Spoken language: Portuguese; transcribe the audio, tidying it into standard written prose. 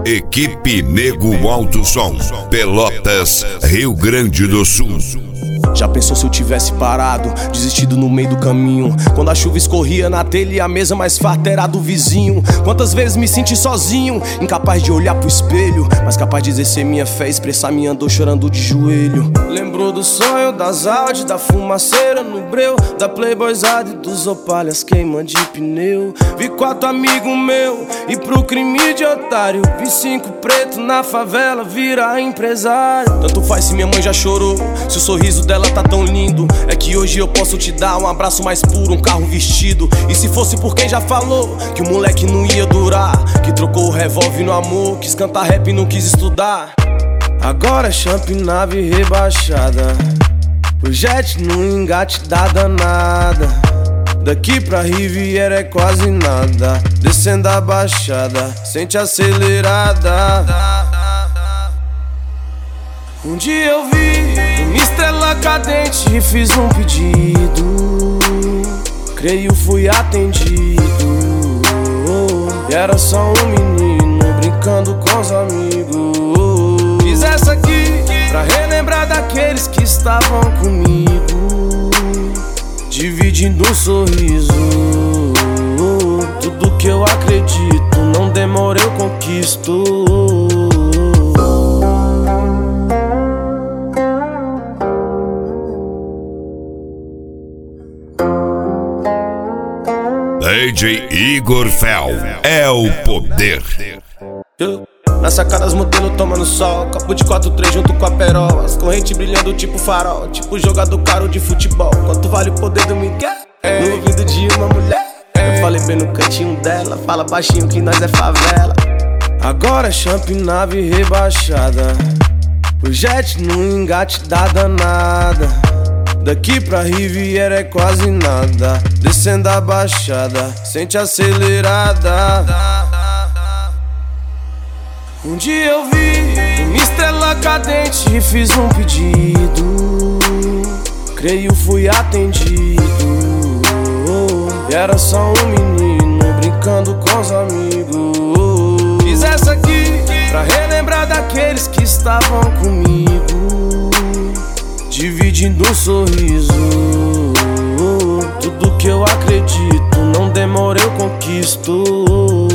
Equipe Nego Alto Som, Pelotas, Rio Grande do Sul. Já pensou se eu tivesse parado, desistido no meio do caminho? Quando a chuva escorria na telha e a mesa mais farta era do vizinho. Quantas vezes me senti sozinho, incapaz de olhar pro espelho, mas capaz de exercer minha fé, expressar minha dor chorando de joelho. Lembrou do sonho, das Audi, da fumaceira no breu, da playboyzada e dos opalhas queima de pneu. Vi 4 amigos meu e pro crime de otário, vi 5 pretos na favela virar empresário. Tanto faz se minha mãe já chorou, se o sorriso dela tá tão lindo. É que hoje eu posso te dar um abraço mais puro, um carro vestido. E se fosse por quem já falou que o moleque não ia durar, que trocou o revólver no amor, quis cantar rap e não quis estudar. Agora é champ nave rebaixada, o jet no engate dá danada. Daqui pra Riviera é quase nada, descendo a baixada, sente acelerada. Um dia eu vi uma estrela cadente e fiz um pedido, creio fui atendido. E era só um menino brincando com os amigos. Fiz essa aqui pra relembrar daqueles que estavam comigo, dividindo um sorriso. Tudo que eu acredito, não demora eu conquisto. DJ Igor Fel é o poder. Na sacada as modelos tomando sol, copo de 4-3 junto com a perola, as correntes brilhando tipo farol, tipo jogador caro de futebol. Quanto vale o poder do Miguel? No ouvido de uma mulher. Eu falei bem no cantinho dela, fala baixinho que nós é favela. Agora é champ nave rebaixada, o jet no engate dá danada. Daqui pra Riviera é quase nada, descendo a baixada, sente acelerada. Um dia eu vi uma estrela cadente e fiz um pedido, creio fui atendido. E era só um menino brincando com os amigos. Fiz essa aqui pra relembrar daqueles que estavam comigo, dividindo um sorriso. Tudo que eu acredito, não demora eu conquisto.